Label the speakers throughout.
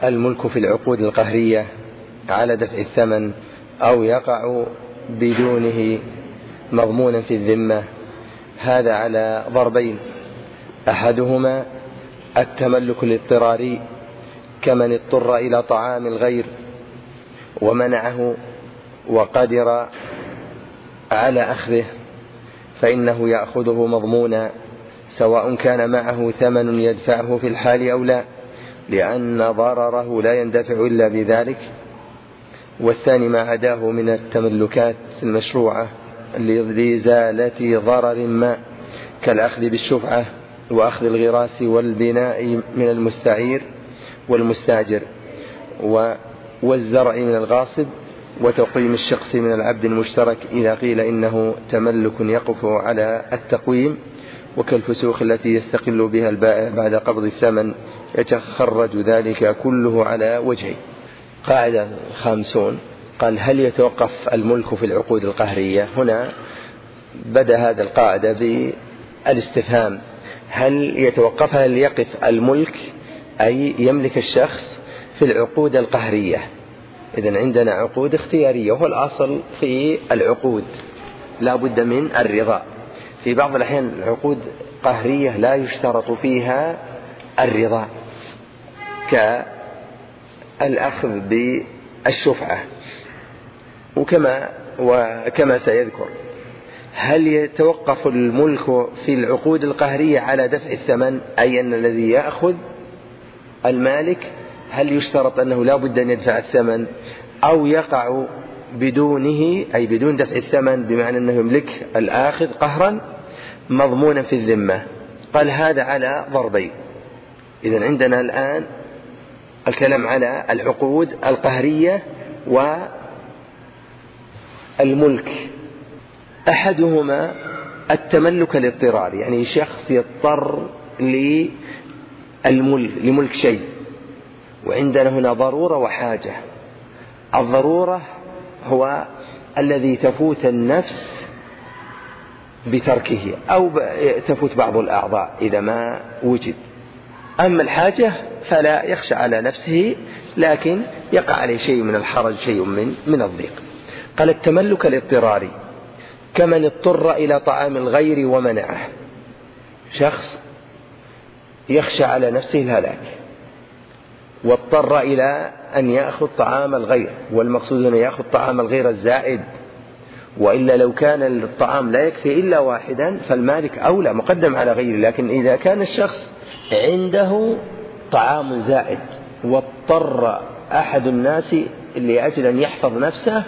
Speaker 1: الملك في العقود القهرية على دفع الثمن أو يقع بدونه مضمونا في الذمة، هذا على ضربين: أحدهما التملك الاضطراري كمن اضطر إلى طعام الغير ومنعه وقدر على أخذه، فإنه يأخذه مضمونا سواء كان معه ثمن يدفعه في الحال أو لا، لأن ضرره لا يندفع إلا بذلك. والثاني ما عداه من التملكات المشروعة لإزالة ضرر ما، كالأخذ بالشفعة وأخذ الغراس والبناء من المستعير والمستاجر والزرع من الغاصب وتقويم الشخص من العبد المشترك، إذا قيل إنه تملك يقف على التقويم، وكالفسوق التي يستقل بها البائع بعد قبض الثمن، يتخرج ذلك كله على وجهه. قاعدة 50 قال: هل يتوقف الملك في العقود القهرية؟ هنا بدأ هذا القاعدة بالاستفهام: هل يتوقف، هل يقف الملك أي يملك الشخص في العقود القهرية؟ إذن عندنا عقود اختيارية، وهو الأصل في العقود لا بد من الرضا. في بعض الأحيان عقود قهرية لا يشترط فيها الرضا، كالأخذ بالشفعة، وكما سيذكر. هل يتوقف الملك في العقود القهرية على دفع الثمن، أي أن الذي يأخذ المالك هل يشترط أنه لا بد أن يدفع الثمن، أو يقع بدونه أي بدون دفع الثمن، بمعنى أنه يملك الآخذ قهرا مضمونا في الذمة؟ قال: هذا على ضربين. إذن عندنا الآن الكلام على العقود القهرية والملك. أحدهما التملك الاضطراري، يعني شخص يضطر لملك شيء، وعندنا هنا ضرورة وحاجة. الضرورة هو الذي تفوت النفس بتركه، أو تفوت بعض الأعضاء إذا ما وجد. أما الحاجة فلا يخشى على نفسه، لكن يقع عليه شيء من الحرج، شيء من الضيق. قال: التملك الاضطراري كمن اضطر إلى طعام الغير ومنعه، شخص يخشى على نفسه الهلاك واضطر إلى أن يأخذ طعام الغير، والمقصود أن يأخذ طعام الغير الزائد، وإلا لو كان الطعام لا يكفي إلا واحدا فالمالك أولى مقدم على غيره. لكن إذا كان الشخص عنده طعام زائد واضطر أحد الناس لأجل أن يحفظ نفسه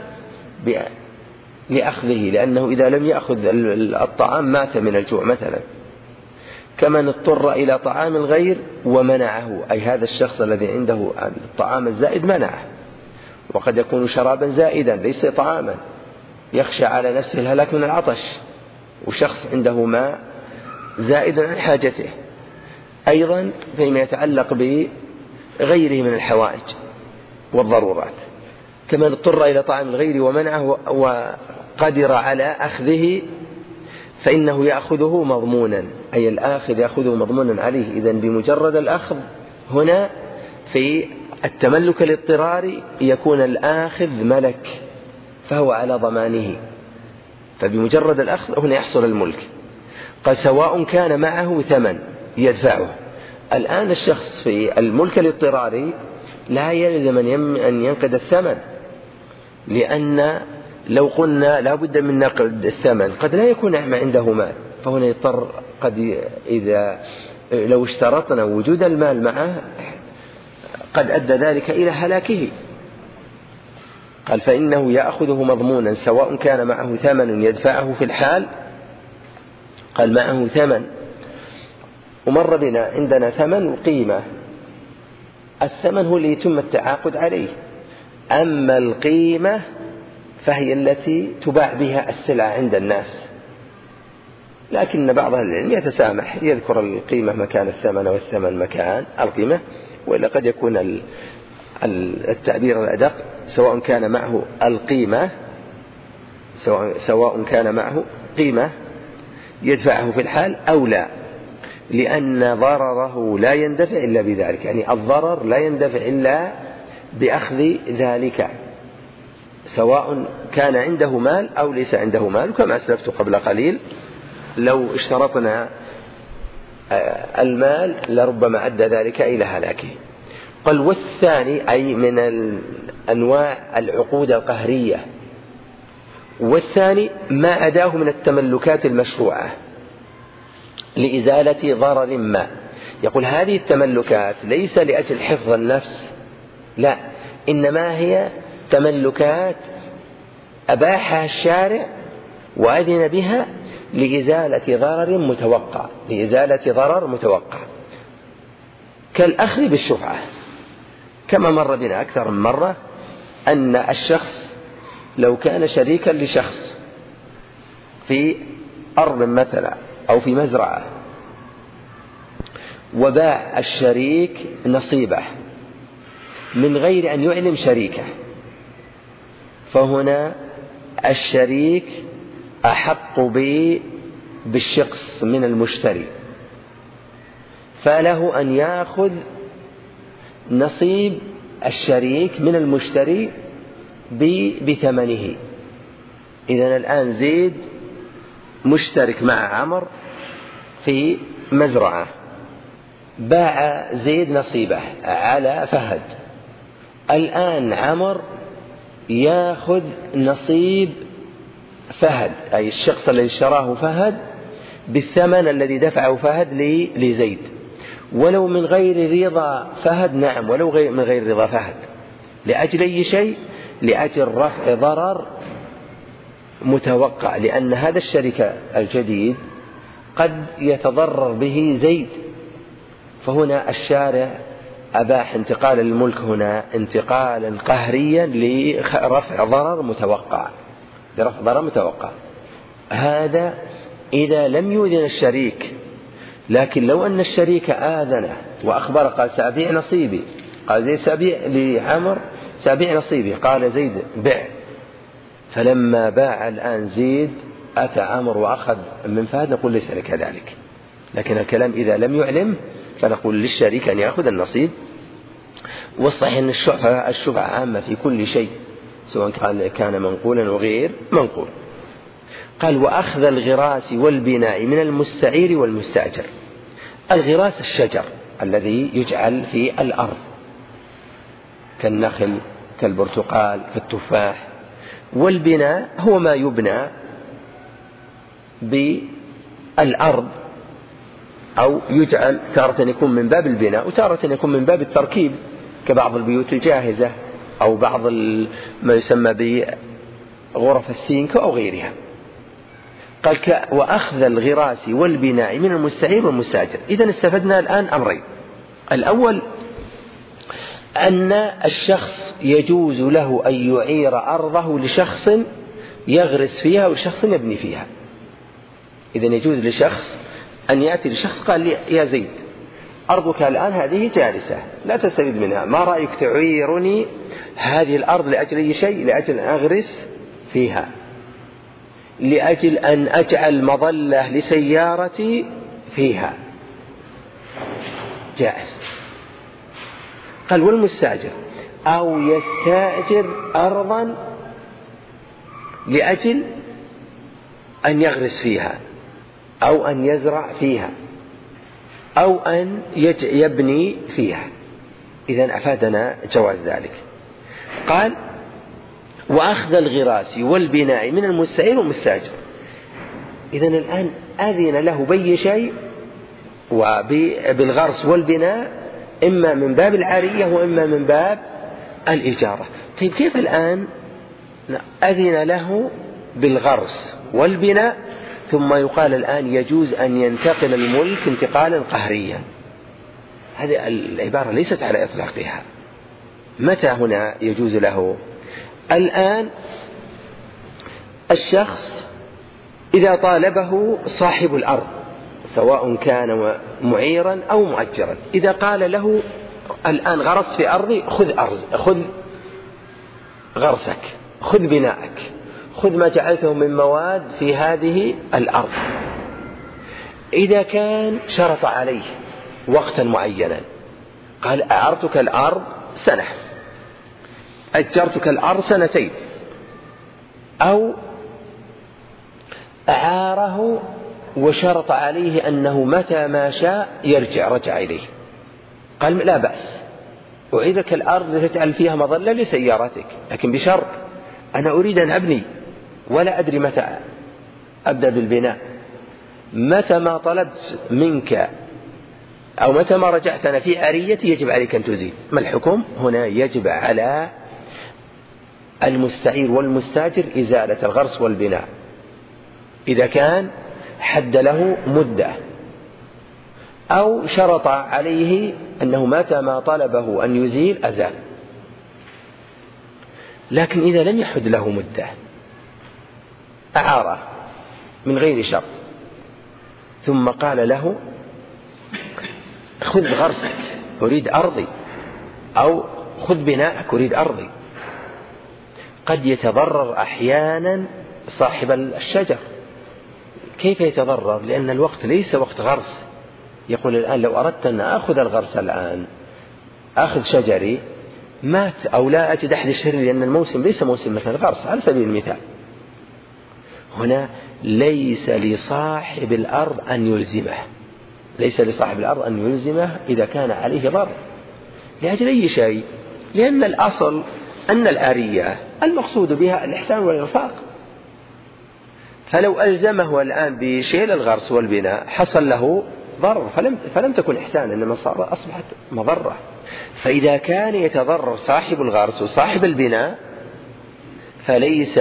Speaker 1: لأخذه، لأنه إذا لم يأخذ الطعام مات من الجوع مثلا، كمن اضطر إلى طعام الغير ومنعه، أي هذا الشخص الذي عنده الطعام الزائد منعه، وقد يكون شرابا زائدا ليس طعاما، يخشى على نفسه الهلاك من العطش، وشخص عنده ماء زائد عن حاجته. أيضا فيما يتعلق بغيره من الحوائج والضرورات، كمن اضطر إلى طعام الغير ومنعه وقدر على أخذه، فإنه يأخذه مضمونا، أي الآخذ يأخذه مضمونا عليه. إذن بمجرد الأخذ هنا في التملك الاضطراري يكون الآخذ ملك، فهو على ضمانه، فبمجرد الأخذ هنا يحصل الملك. قال: سواء كان معه ثمن يدفعه. الآن الشخص في الملك الاضطراري لا يلزم أن ينقد الثمن، لأن لو قلنا لا بد من نقد الثمن قد لا يكون عنده مال، فهنا يضطر إذا لو اشترطنا وجود المال معه قد أدى ذلك إلى هلاكه. قال: فإنه يأخذه مضمونا سواء كان معه ثمن يدفعه في الحال. قال: معه ثمن، ومر بنا عندنا ثمن وقيمة. الثمن هو اللي يتم التعاقد عليه، أما القيمة فهي التي تباع بها السلعة عند الناس. لكن بعض أهل العلم يتسامح، يذكر القيمة مكان الثمن والثمن مكان القيمة، وإلا قد يكون التعبير الأدق سواء كان معه القيمة، سواء كان معه قيمة يدفعه في الحال أو لا. لأن ضرره لا يندفع إلا بذلك، يعني الضرر لا يندفع إلا بأخذ ذلك، سواء كان عنده مال أو ليس عنده مال. كما أسلفت قبل قليل لو اشترطنا المال لربما أدى ذلك إلى هلاكه. قال والثاني أي من أنواع العقود القهرية، والثاني ما أداه من التملكات المشروعة لإزالة ضرر ما. يقول هذه التملكات ليس لأجل حفظ النفس، لا، إنما هي تملكات أباحها الشارع وأذن بها لإزالة ضرر متوقع، كالأخذ بالشفعة. كما مر بنا أكثر من مرة أن الشخص لو كان شريكا لشخص في أرض مثلا أو في مزرعة، وباع الشريك نصيبه من غير أن يعلم شريكه، فهنا الشريك أحق بالشخص من المشتري، فله أن يأخذ نصيب الشريك من المشتري بثمنه. إذن الآن زيد مشترك مع عمر في مزرعة، باع زيد نصيبه على فهد، الآن عمر يأخذ نصيب فهد، أي الشخص الذي اشتراه فهد بالثمن الذي دفعه فهد لزيد، ولو من غير رضا فهد، نعم، ولو من غير رضا فهد، لأجل أي شيء؟ لأجل رفع ضرر متوقع، لأن هذا الشريك الجديد قد يتضرر به زيد، فهنا الشارع أباح انتقال الملك هنا انتقالا قهريا لرفع ضرر متوقع. هذا إذا لم يؤذن الشريك، لكن لو أن الشريك آذنه وأخبر قال سأبيع نصيبي، قال زيد سأبيع لعمر سأبيع نصيبي، قال زيد بع، فلما باع الآن زيد أتى عمر وأخذ من فهد، نقول ليس كذلك. لكن الكلام إذا لم يعلم فنقول للشريك أن يأخذ النصيب. والصحيح أن الشفعة عامة في كل شيء، سواء كان منقولا وغير منقول. قال وأخذ الغراس والبناء من المستعير والمستأجر. الغراس الشجر الذي يجعل في الأرض كالنخل كالبرتقال كالتفاح، والبناء هو ما يبنى بالأرض، أو يجعل تارة يكون من باب البناء وتارة يكون من باب التركيب، كبعض البيوت الجاهزة أو بعض ما يسمى بغرف السينك أو غيرها. قال وأخذ الغراس والبناء من المستعير والمستأجر. إذن استفدنا الآن أمرين: الأول أن الشخص يجوز له أن يعير أرضه لشخص يغرس فيها ولشخص يبني فيها. إذن يجوز لشخص أن يأتي لشخص قال لي يا زيد أرضك الآن هذه جالسة لا تستفيد منها، ما رأيك تعيرني هذه الأرض لأجل أي شيء؟ لأجل أن أغرس فيها، لأجل أن أجعل مظلة لسيارتي فيها، جائز. قال والمستأجر أو يستأجر أرضا لأجل أن يغرس فيها أو أن يزرع فيها أو أن يبني فيها. إذن أفادنا جواز ذلك. قال وأخذ الغراس والبناء من المستعير والمستأجر. إذن الآن أذن له بأي شيء وبالغرس والبناء، إما من باب العارية وإما من باب الإجارة. طيب كيف الآن أذن له بالغرس والبناء ثم يقال الآن يجوز أن ينتقل الملك انتقالا قهريا؟ هذه العبارة ليست على إطلاقها. متى هنا يجوز له؟ الآن الشخص إذا طالبه صاحب الأرض سواء كان معيرا أو مؤجرا، إذا قال له الآن غرست في أرضي، خذ غرسك، خذ بناءك، خذ ما جعلته من مواد في هذه الأرض. إذا كان شرط عليه وقتا معينا، قال أعرتك الأرض سنة، أجرتك الأرض سنتين، أو أعاره وشرط عليه أنه متى ما شاء رجع إليه، قال لا بأس، أعيدك الأرض لتجعل فيها مظلة لسيارتك، لكن بشرط أنا أريد أن أبني ولا أدري متى أبدأ بالبناء، متى ما طلبت منك أو متى ما رجعت أنا في عاريتي يجب عليك أن تزيل. ما الحكم هنا؟ يجب على المستعير والمستاجر إزالة الغرس والبناء إذا كان حد له مدة أو شرط عليه أنه متى ما طلبه أن يزيل أزال. لكن إذا لم يحد له مدة، أعاره من غير شرط، ثم قال له خذ غرسك أريد أرضي، أو خذ بناءك أريد أرضي، قد يتضرر أحيانا صاحب الشجر. كيف يتضرر؟ لأن الوقت ليس وقت غرس. يقول الآن لو أردت أن أخذ الغرس الآن، أخذ شجري مات أو لا أجد أحد يشتري، لأن الموسم ليس موسم مثل الغرس على سبيل المثال. هنا ليس لصاحب الأرض أن يلزمه، ليس لصاحب الأرض أن يلزمه إذا كان عليه ضرر لأجل أي شيء، لأن الأصل أن الآرية المقصود بها الإحسان والإرفاق، فلو ألزمه الآن بشيل الغرس والبناء حصل له ضرر فلم تكن إحسان، إنما أصبحت مضرة. فإذا كان يتضرر صاحب الغرس وصاحب البناء فليس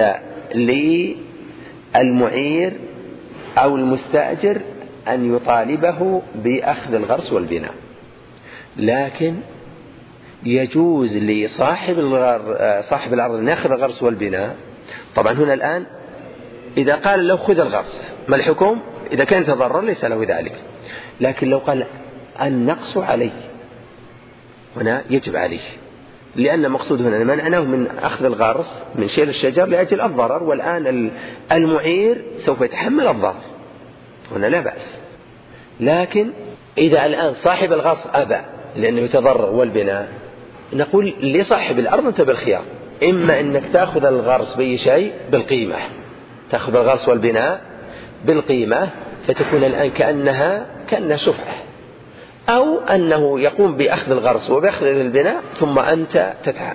Speaker 1: للمعير أو المستأجر أن يطالبه بأخذ الغرس والبناء، لكن يجوز لصاحب الأرض أن يأخذ الغرس والبناء. طبعا هنا الآن إذا قال له خذ الغرس ما الحكم؟ إذا كان يتضرر ليس له ذلك، لكن لو قال النقص عليه هنا يجب عليه، لأن المقصود هنا منعناه من أخذ الغرس من شيل الشجر لأجل الضرر، والآن المعير سوف يتحمل الضرر، هنا لا بأس. لكن إذا الآن صاحب الغرس أبى لأنه يتضرر والبناء، نقول لصاحب الأرض أنت بالخيار، إما أنك تأخذ الغرس بأي شيء بالقيمة، تأخذ الغرس والبناء بالقيمة فتكون الآن كأنها شفعة، أو أنه يقوم بأخذ الغرس وبأخذ البناء ثم أنت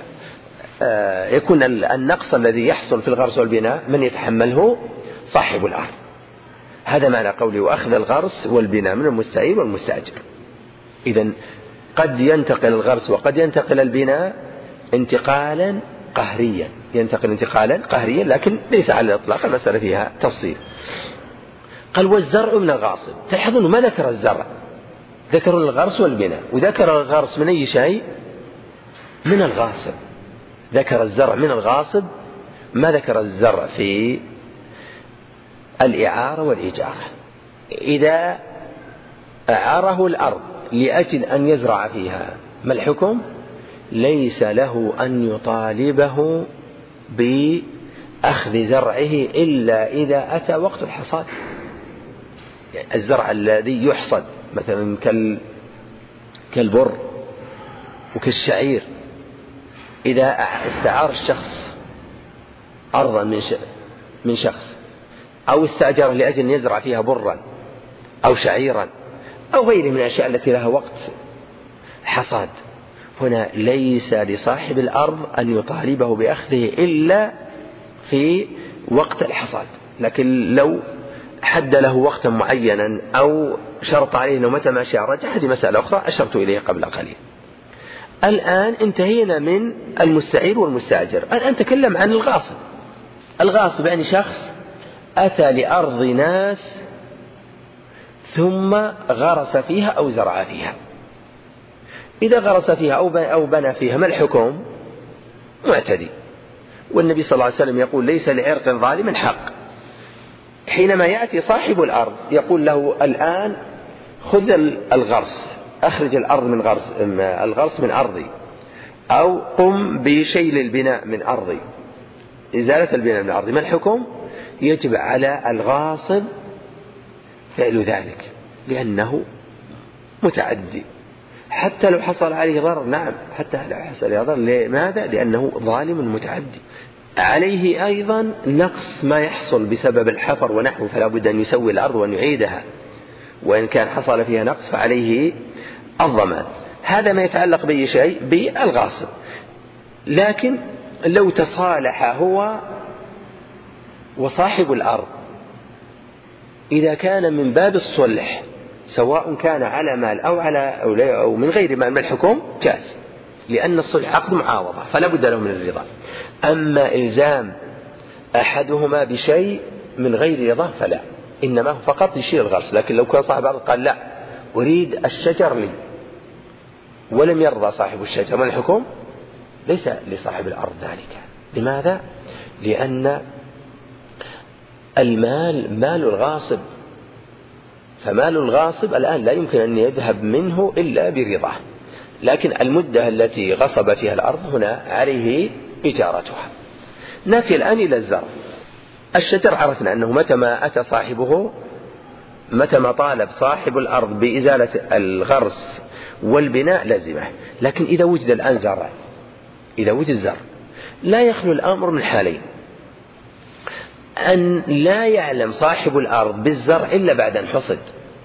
Speaker 1: يكون النقص الذي يحصل في الغرس والبناء من يتحمله؟ صاحب الأرض. هذا معنى قوله وأخذ الغرس والبناء من المستعير والمستأجر. إذن قد ينتقل الغرس وقد ينتقل البناء انتقالا قهريا، ينتقل انتقالا قهريا، لكن ليس على الإطلاق، المسألة فيها تفصيل. قال والزرع من الغاصب. تلاحظون ما ذكر الزرع، ذكر الغرس والبناء، وذكر الغرس من أي شيء؟ من الغاصب. ذكر الزرع من الغاصب، ما ذكر الزرع في الإعارة والإجارة. إذا أعاره الأرض لأجل أن يزرع فيها ما الحكم؟ ليس له أن يطالبه بأخذ زرعه إلا إذا أتى وقت الحصاد. يعني الزرع الذي يحصد مثلا كالبر وكالشعير، إذا استعار الشخص أرضا من شخص أو استأجره لأجل أن يزرع فيها برا أو شعيرا أو غيره من الأشياء التي لها وقت حصاد، هنا ليس لصاحب الأرض أن يطالبه بأخذه إلا في وقت الحصاد. لكن لو حد له وقتا معينا أو شرط عليه أنه متى ما شاء رجع، هذه مسألة أخرى أشرت إليها قبل قليل. الآن انتهينا من المستعير والمستأجر، الآن نتكلم عن الغاصب. الغاصب يعني شخص أتى لأرض ناس ثم غرس فيها أو زرع فيها. إذا غرس فيها أو بنى فيها ما الحكم؟ معتدي. والنبي صلى الله عليه وسلم يقول ليس لعرق ظالم حق. حينما يأتي صاحب الأرض يقول له الآن خذ الغرس، أخرج الغرس من أرضي، أو قم بشيل البناء من أرضي، إزالة البناء من أرضي، ما الحكم؟ يجب على الغاصب فعل ذلك، لأنه متعدي. حتى لو حصل عليه ضرر، نعم، حتى لو حصل عليه ضرر، لماذا؟ لأنه ظالم متعدي. عليه أيضا نقص ما يحصل بسبب الحفر ونحوه، فلا بد أن يسوي الأرض وأن يعيدها، وإن كان حصل فيها نقص فعليه الضمان. هذا ما يتعلق بأي شيء بالغاصب. لكن لو تصالح هو وصاحب الأرض، إذا كان من باب الصلح سواء كان على مال أو من غير مال من الحكم جاز، لأن الصلح عقد معاوضة فلا بد له من الرضا. أما إلزام أحدهما بشيء من غير رضا فلا، إنما فقط يشير الغرس. لكن لو كان صاحب الأرض قال لا أريد الشجر لي ولم يرضى صاحب الشجر من الحكم، ليس لصاحب الأرض ذلك. لماذا؟ لأن المال مال الغاصب، فمال الغاصب الآن لا يمكن أن يذهب منه إلا برضاه. لكن المدة التي غصب فيها الأرض هنا عليه إجارتها. نأتي الآن إلى الزرع. الشجر عرفنا أنه متى ما أتى صاحبه، متى ما طالب صاحب الأرض بإزالة الغرس والبناء لزمه. لكن إذا وجد الآن زرع، إذا وجد زرع لا يخلو الأمر من حالين: أن لا يعلم صاحب الأرض بالزرع إلا بعد أن حصد،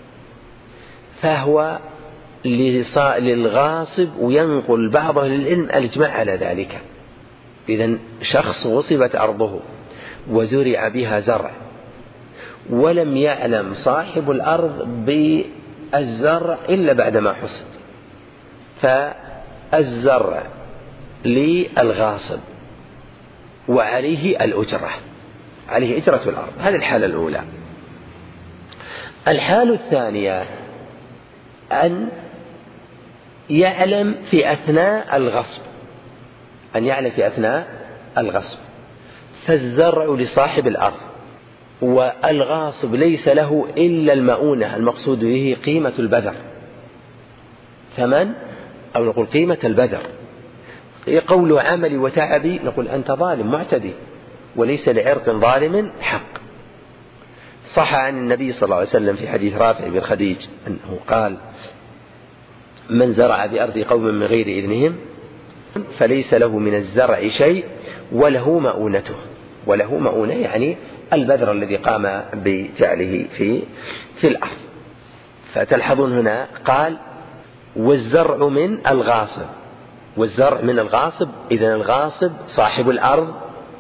Speaker 1: فهو للغاصب، وينقل بعضه للعلم الإجماع على ذلك. إذن شخص غصبت أرضه وزرع بها زرع ولم يعلم صاحب الأرض بالزرع إلا بعدما حصد، فالزرع للغاصب وعليه الأجرة، عليه إجرة الأرض. هذه الحالة الأولى. الحالة الثانية أن يعلم في أثناء الغصب، أن يعلم في أثناء الغصب، فالزرع لصاحب الأرض والغاصب ليس له إلا المؤونة، المقصود به قيمة البذر، ثمن أو نقول قيمة البذر. قول عملي وتعبي نقول أنت ظالم معتدي، وليس لعرق ظالم حق. صح عن النبي صلى الله عليه وسلم في حديث رافع بن خديج أنه قال: من زرع بأرض قوم من غير إذنهم فليس له من الزرع شيء وله مؤونته. وله مؤونة يعني البذر الذي قام بجعله في الأرض. فتلحظون هنا قال: والزرع من الغاصب، والزرع من الغاصب. إذن الغاصب صاحب الأرض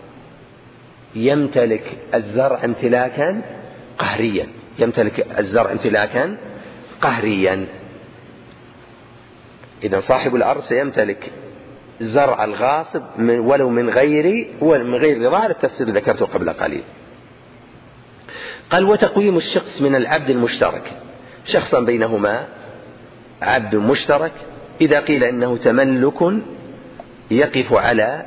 Speaker 1: يمتلك الزرع امتلاكا قهريا، يمتلك الزرع امتلاكا قهريا. إذن صاحب الأرض سيمتلك زرع الغاصب ولو من غير رضا، التفسير ذكرته قبل قليل. قال: وتقويم الشخص من العبد المشترك، شخصا بينهما عبد مشترك، إذا قيل إنه تملك يقف على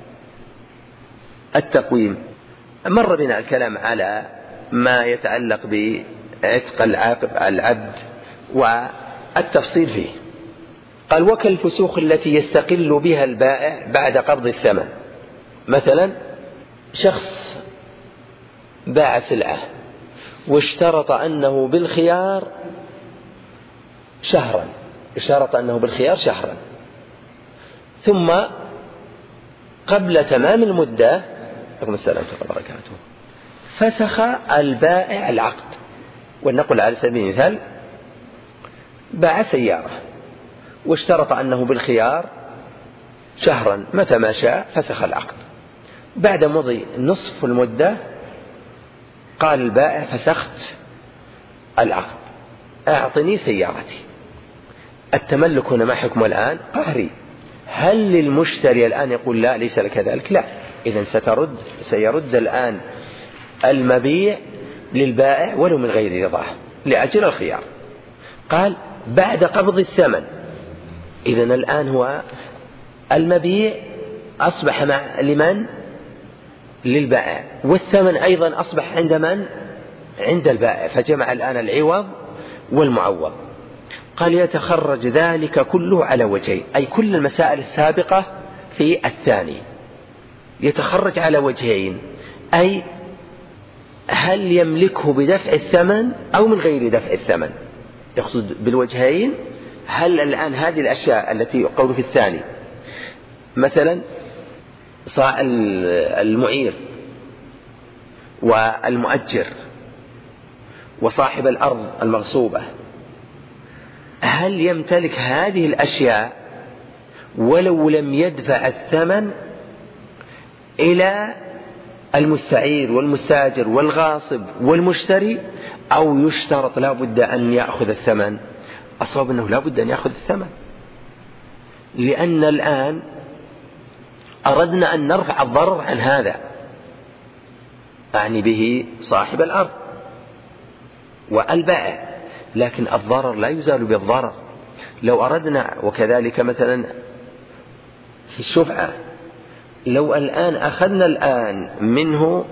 Speaker 1: التقويم. مر بنا الكلام على ما يتعلق بعتق العبد والتفصيل فيه. قال: وكالفسوق التي يستقل بها البائع بعد قبض الثمن. مثلا شخص باع سلعة واشترط أنه بالخيار شهرا، ثم قبل تمام المدة فسخ البائع العقد. ونقول على سبيل المثال باع سيارة واشترط أنه بالخيار شهرا، متى ما شاء فسخ العقد. بعد مضي نصف المدة قال البائع: فسخت العقد، أعطني سيارتي. التملك هنا ما حكمه الآن؟ قهري. هل للمشتري الآن يقول لا ليس لك ذلك؟ لا. إذن سيرد الآن المبيع للبائع ولو من غير رضاه لأجل الخيار. قال: بعد قبض الثمن. إذن الآن هو المبيع أصبح لمن؟ للبائع، والثمن أيضا أصبح عند من؟ عند البائع، فجمع الآن العوض والمعوض. قال: يتخرج ذلك كله على وجهين، أي كل المسائل السابقة في الثاني يتخرج على وجهين، أي هل يملكه بدفع الثمن أو من غير دفع الثمن. يقصد بالوجهين. هل الآن هذه الأشياء التي قول في الثاني مثلا صاع المعير والمؤجر وصاحب الأرض المغصوبة، هل يمتلك هذه الأشياء ولو لم يدفع الثمن إلى المستعير والمستاجر والغاصب والمشتري، أو يشترط لا بد أن يأخذ الثمن؟ الصواب أنه لا بد أن يأخذ الثمن، لأن الآن أردنا أن نرفع الضرر عن هذا، أعني به صاحب الأرض والبائع، لكن الضرر لا يزال بالضرر. لو أردنا، وكذلك مثلا في الشفعة، لو الآن أخذنا الآن منه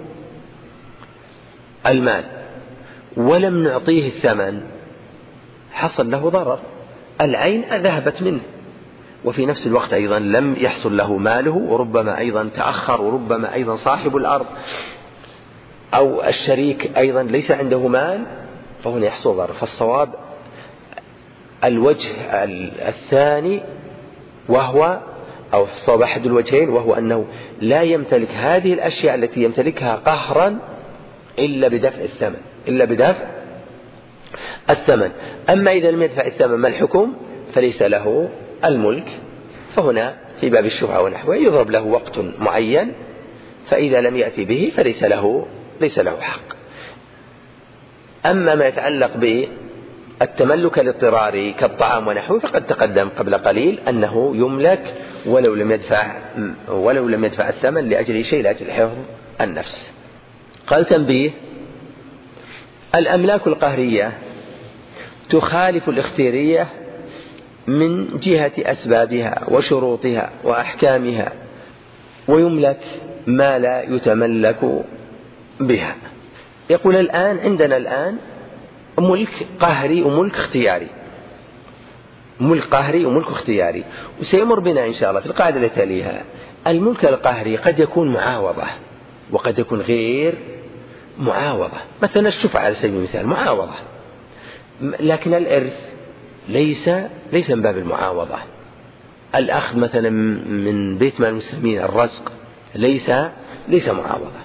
Speaker 1: المال ولم نعطيه الثمن حصل له ضرر، العين ذهبت منه، وفي نفس الوقت أيضا لم يحصل له ماله، وربما أيضا تأخر، وربما أيضا صاحب الأرض أو الشريك أيضا ليس عنده مال، فهنا يحصل ضرر. فالصواب الوجه الثاني، وهو أو الصواب أحد الوجهين، وهو أنه لا يمتلك هذه الأشياء التي يمتلكها قهرا إلا بدفع الثمن، إلا بدفع الثمن. أما إذا لم يدفع الثمن ما الحكم؟ فليس له الملك. فهنا في باب الشفعة ونحوه يضرب له وقت معين، فإذا لم يأتي به فليس له حق. أما ما يتعلق بالتملك الاضطراري كالطعام ونحوه فقد تقدم قبل قليل أنه يملك ولو لم يدفع الثمن لأجل شيء، لأجل حفظ النفس. قال تنبيه: الأملاك القهرية تخالف الاختيارية من جهة أسبابها وشروطها وأحكامها، ويملك ما لا يتملك بها. يقول الآن عندنا الآن ملك قهري وملك اختياري، ملك قهري وملك اختياري، وسيمر بنا إن شاء الله في القاعدة التي تليها. الملك القهري قد يكون معاوضة وقد يكون غير معاوضة، مثلا الشفعة على سبيل المثال معاوضة، لكن الإرث ليس من باب المعاوضة. الأخذ مثلا من بيت مال المسلمين الرزق ليس معاوضة.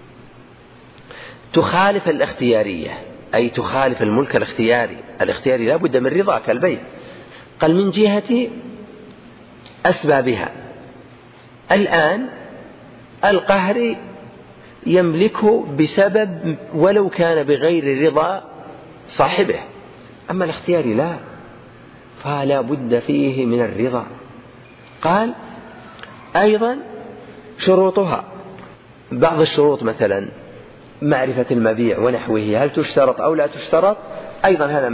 Speaker 1: تخالف الاختيارية، أي تخالف الملك الاختياري لا بد من رضا كالبيع. قال من جهة أسبابها. الآن القهري يملكه بسبب ولو كان بغير رضا صاحبه، أما الاختياري لا، فلا بد فيه من الرضا. قال أيضا شروطها، بعض الشروط مثلا معرفة المبيع ونحوه هل تشترط أو لا تشترط، أيضا هذا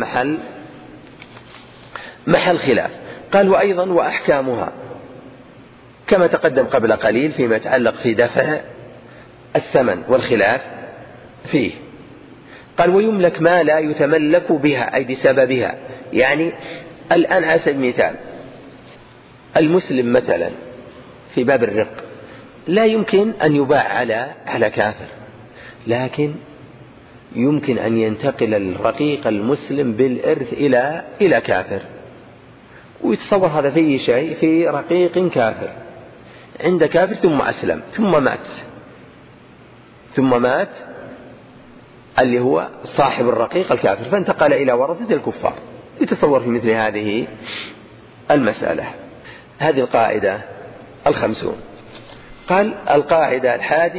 Speaker 1: محل خلاف. قال وأيضا وأحكامها كما تقدم قبل قليل فيما يتعلق في دفع الثمن والخلاف فيه. قال ويملك ما لا يتملك بها، أي بسببها. يعني الآن على سبيل المثال المسلم مثلا في باب الرق لا يمكن أن يباع على كافر، لكن يمكن أن ينتقل الرقيق المسلم بالإرث إلى كافر، ويتصور هذا فيه شيء في رقيق كافر عند كافر ثم أسلم ثم مات اللي هو صاحب الرقيق الكافر، فانتقل إلى ورثة الكفار. يتصور في مثل هذه المسألة. هذه القاعدة 50. قال القاعدة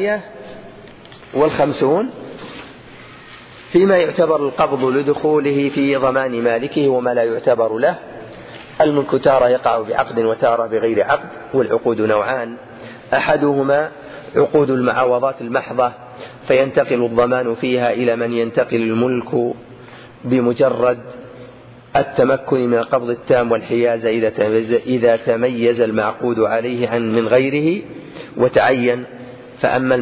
Speaker 1: 51 فيما يعتبر القبض لدخوله في ضمان مالكه وما لا يعتبر له. الملك تارة يقع بعقد وتارة بغير عقد، والعقود نوعان: أحدهما عقود المعاوضات المحضة فينتقل الضمان فيها إلى من ينتقل الملك بمجرد التمكن من القبض التام والحيازة إذا تميز المعقود عليه من غيره وتعين. فأما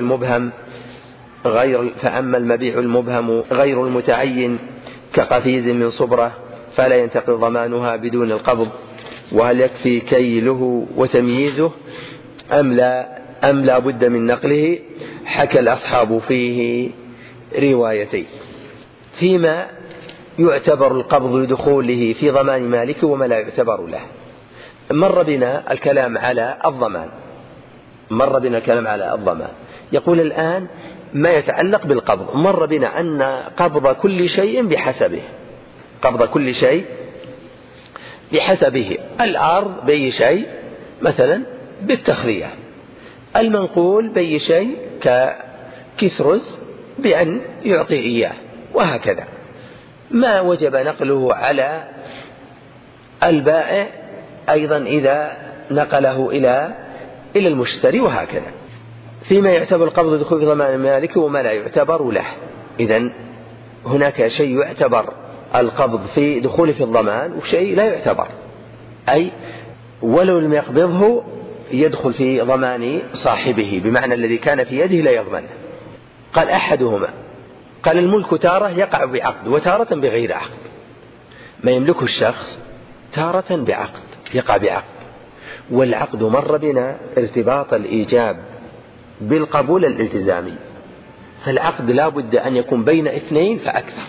Speaker 1: المبيع المبهم غير المتعين كقفيز من صبرة فلا ينتقل ضمانها بدون القبض. وهل يكفي كيله وتمييزه أم لا بد من نقله؟ حكى الأصحاب فيه روايتين. فيما يعتبر القبض لدخوله في ضمان مالكه وما لا يعتبر له. مر بنا الكلام على الضمان. يقول الآن ما يتعلق بالقبض. مر بنا أن قبض كل شيء بحسبه. الأرض بأي شيء، مثلا بالتخرية. المنقول بأي شيء ككسرز بأن يعطي إياه، وهكذا. ما وجب نقله على البائع أيضا إذا نقله إلى المشتري، وهكذا. فيما يعتبر القبض دخول في ضمان المالك وما لا يعتبر له. إذن هناك شيء يعتبر القبض في دخوله في الضمان وشيء لا يعتبر، أي ولو لم يقبضه يدخل في ضمان صاحبه، بمعنى الذي كان في يده لا يضمنه. قال أحدهما، قال الملك تارة يقع بعقد وتارة بغير عقد. ما يملكه الشخص تارة بعقد، يقع بعقد. والعقد مر بنا ارتباط الإيجاب بالقبول الالتزامي، فالعقد لا بد أن يكون بين اثنين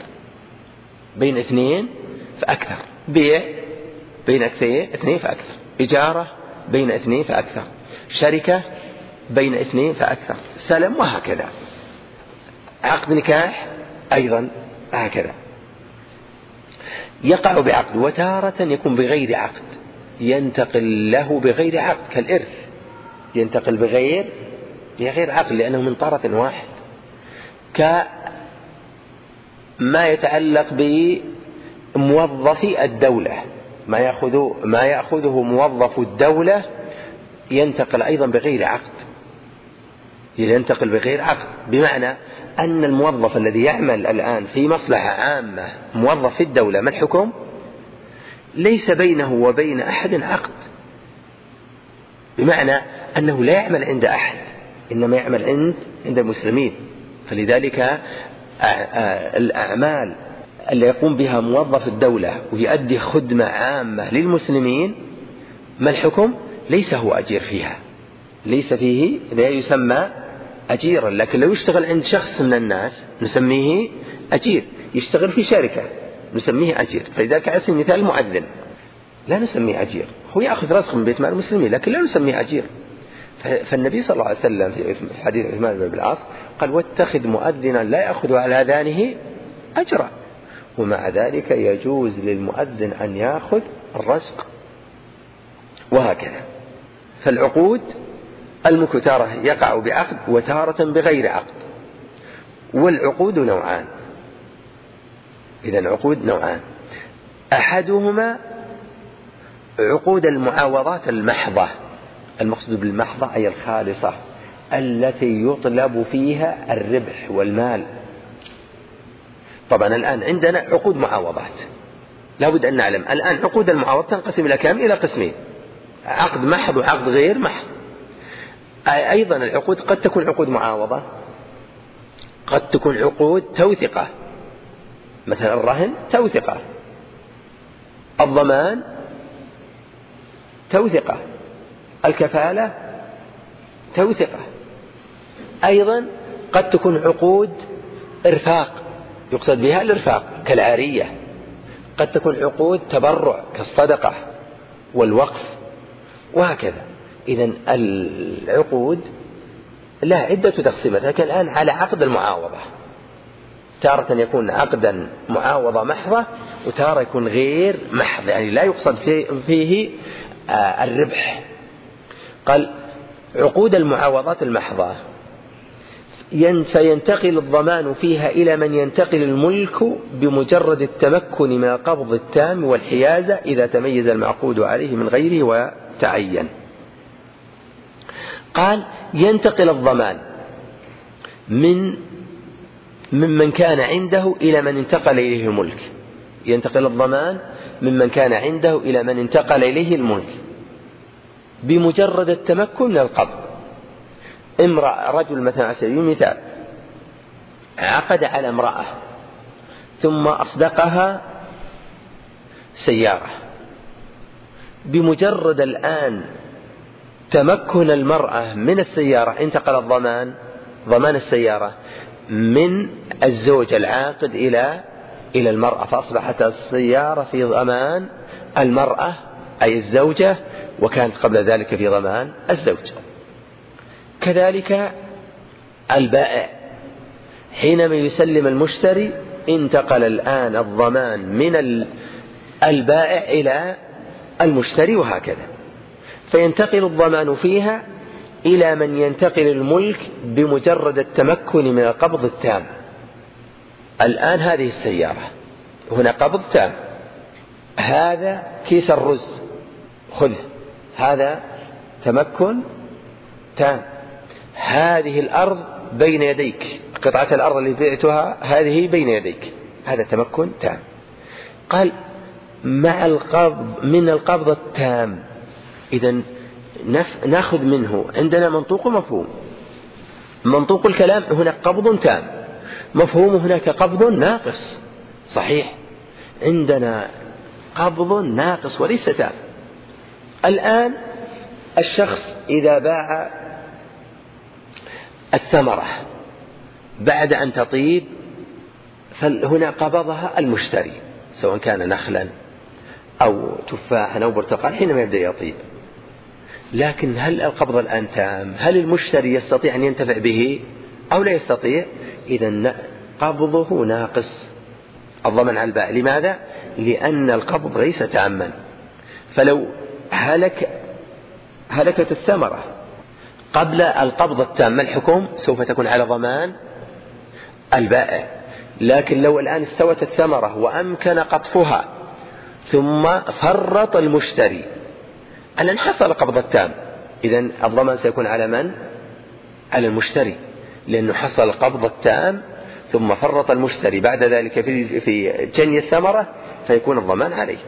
Speaker 1: فأكثر، بيع بين اثنين فأكثر، إجارة بين اثنين فأكثر، شركة بين اثنين فأكثر، سلم، وهكذا. عقد نكاح أيضا هكذا يقع بعقد، وتارة يكون بغير عقد، ينتقل له بغير عقد، كالإرث ينتقل بغير عقد لأنه من طرف واحد. كما يتعلق بموظف الدولة، ما يأخذه موظف الدولة ينتقل أيضا بغير عقد، بمعنى أن الموظف الذي يعمل الآن في مصلحة عامة، موظف في الدولة، ما الحكم؟ ليس بينه وبين أحد عقد، بمعنى أنه لا يعمل عند أحد، إنما يعمل عند المسلمين. فلذلك الأعمال اللي يقوم بها موظف الدولة ويؤدي خدمة عامة للمسلمين، ما الحكم؟ ليس هو أجير فيها، ليس فيه، لا يسمى أجيرا. لكن لو يشتغل عند شخص من الناس نسميه أجير، يشتغل في شركة نسميه أجير. فلذلك على سبيل المثال المؤذن لا نسميه أجير، هو يأخذ رزق من بيت مال المسلمين، لكن لا نسميه أجير. فالنبي صلى الله عليه وسلم في حديث عثمان بن العاص قال: واتخذ مؤذنا لا يأخذ على أذانه أجرا. ومع ذلك يجوز للمؤذن أن يأخذ الرزق، وهكذا. فالعقود الملك تارة يقع بعقد وتارة بغير عقد، والعقود نوعان. إذن العقود نوعان: أحدهما عقود المعاوضات المحضة. المقصود بالمحضة أي الخالصة، التي يطلب فيها الربح والمال. طبعا الآن عندنا عقود معاوضات، لا بد أن نعلم الآن عقود المعاوضات تنقسم إلى كم؟ إلى قسمين: عقد محض وعقد غير محض. أيضا العقود قد تكون عقود معاوضة، قد تكون عقود توثقة، مثلا الرهن توثقة، الضمان توثقة، الكفالة توثقة. أيضا قد تكون عقود إرفاق، يقصد بها الإرفاق كالعارية. قد تكون عقود تبرع كالصدقة والوقف، وهكذا. إذن العقود لها عدة تقسيمات. لكن الآن على عقد المعاوضة، تارة يكون عقدا معاوضة محضة، وتارة يكون غير محض، يعني لا يقصد فيه الربح. قال: عقود المعاوضات المحضة فينتقل الضمان فيها إلى من ينتقل الملك بمجرد التمكن من القبض التام والحيازة، إذا تميز المعقود عليه من غيره وتعين. قال: ينتقل الضمان ممن كان عنده إلى من انتقل إليه الملك. ينتقل الضمان ممن كان عنده إلى من انتقل إليه الملك بمجرد التمكن من القبض. رجل مثلا على سبيل المثال عقد على امرأة ثم أصدقها سيارة، بمجرد الآن تمكن المرأة من السيارة انتقل ضمان السيارة من الزوج العاقد إلى المرأة، فأصبحت السيارة في ضمان المرأة أي الزوجة، وكانت قبل ذلك في ضمان الزوج. كذلك البائع حينما يسلم المشتري انتقل الآن الضمان من البائع إلى المشتري، وهكذا، فينتقل الضمان فيها إلى من ينتقل الملك بمجرد التمكن من القبض التام. الآن هذه السيارة هنا قبض تام، هذا كيس الرز خذه، هذا تمكن تام، هذه الأرض بين يديك، قطعة الأرض اللي بعتها هذه بين يديك، هذا تمكن تام. قال مع القبض من القبض التام، إذن نأخذ منه عندنا منطوق ومفهوم. منطوق الكلام هناك قبض تام، مفهوم هناك قبض ناقص. صحيح عندنا قبض ناقص وليس تام. الآن الشخص إذا باع الثمرة بعد أن تطيب فهنا قبضها المشتري، سواء كان نخلا أو تفاحا أو برتقال حينما يبدأ يطيب، لكن هل القبض الآن تام؟ هل المشتري يستطيع أن ينتفع به أو لا يستطيع؟ إذن قبضه ناقص، الضمن على البائع. لماذا؟ لأن القبض ليس تاما. فلو هلكت الثمرة قبل القبض التام ما الحكم؟ سوف تكون على ضمان البائع. لكن لو الآن استوت الثمرة وأمكن قطفها ثم فرط المشتري، الآن حصل قبض التام، إذن الضمان سيكون على من؟ على المشتري، لأنه حصل القبض التام ثم فرط المشتري بعد ذلك في جني الثمرة، فيكون الضمان عليه.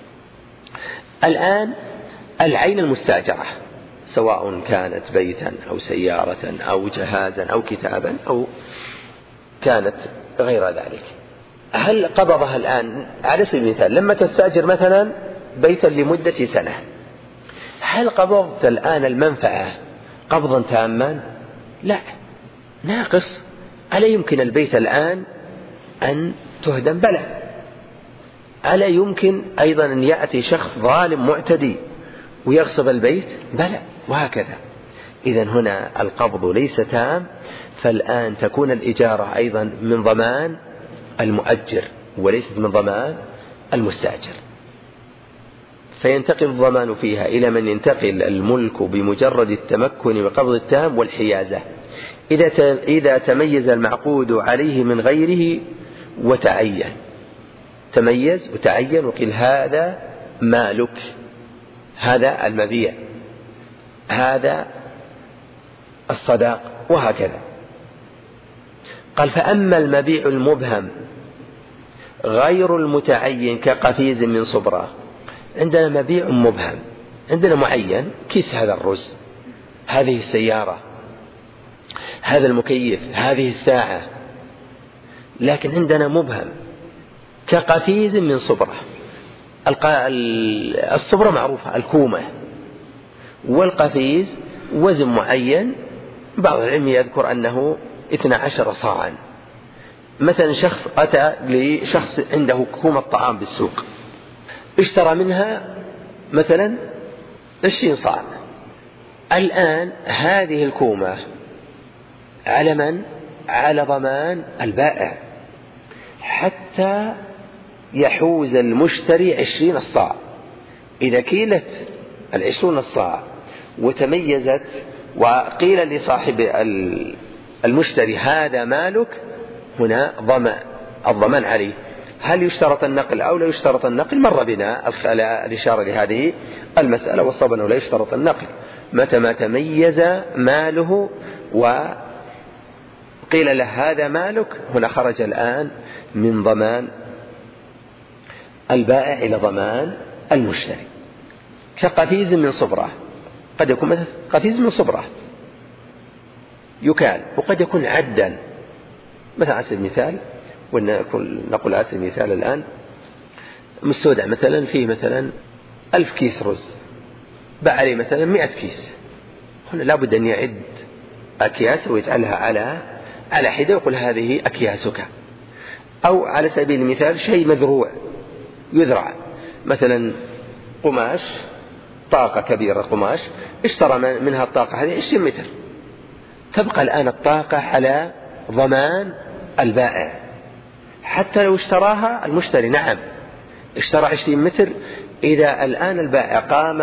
Speaker 1: الآن العين المستأجرة سواء كانت بيتا أو سيارة أو جهازا أو كتابا أو كانت غير ذلك، هل قبضها الآن؟ على سبيل المثال لما تستأجر مثلا بيتا لمدة سنة، هل قبضت الآن المنفعة قبضا تاما؟ لا، ناقص. ألا يمكن البيت الآن أن تهدم؟ بلى. ألا يمكن أيضا أن يأتي شخص ظالم معتدي ويغصب البيت؟ بلى، وهكذا. إذن هنا القبض ليس تام، فالآن تكون الإجارة أيضا من ضمان المؤجر وليست من ضمان المستأجر، فينتقل الضمان فيها إلى من ينتقل الملك بمجرد التمكن بقبض التام والحيازة، إذا تميز المعقود عليه من غيره وتعين. تميز وتعين وقيل هذا مالك، هذا المبيع، هذا الصداق، وهكذا. قال فأما المبيع المبهم غير المتعين كقفيز من صبرة، عندنا مبيع مبهم، عندنا معين، كيس هذا الرز، هذه السيارة، هذا المكيف، هذه الساعة، لكن عندنا مبهم كقفيز من صبرة. الصبرة معروفة الكومة، والقفيز وزن معين، بعض العلم يذكر أنه 12 صاعا. مثلا شخص أتى لشخص عنده كومة طعام بالسوق، اشترى منها مثلا 20 صاع. الآن هذه الكومة على من؟ على ضمان البائع حتى يحوز المشتري 20 الصاع. إذا كيلت 20 الصاع وتميزت وقيل لصاحب المشتري هذا مالك، هنا الضمان عليه. هل يشترط النقل أو لا يشترط النقل؟ مر بنا الإشارة لهذه المسألة، والصواب أنه لا يشترط النقل. متى ما تميز ماله وقيل له هذا مالك، هنا خرج الآن من ضمان البائع إلى ضمان المشتري. كقفيز من صبرة، قد يكون مثلا قفيز من صبرة يكال، وقد يكون عدا. مثلا على سبيل المثال، ونقول على سبيل المثال الآن مستودع مثلا فيه مثلا 1000 كيس رز، باع عليه مثلا 100 كيس، هنا لابد أن يعد أكياس ويجعلها على حدة ويقول هذه أكياسك. أو على سبيل المثال شيء مزروع يزرع، مثلا قماش، طاقة كبيرة قماش، اشترى منها الطاقة هذه 20 متر، تبقى الآن الطاقة على ضمان البائع حتى لو اشتراها المشتري. نعم اشترى 20 متر، إذا الآن البائع قام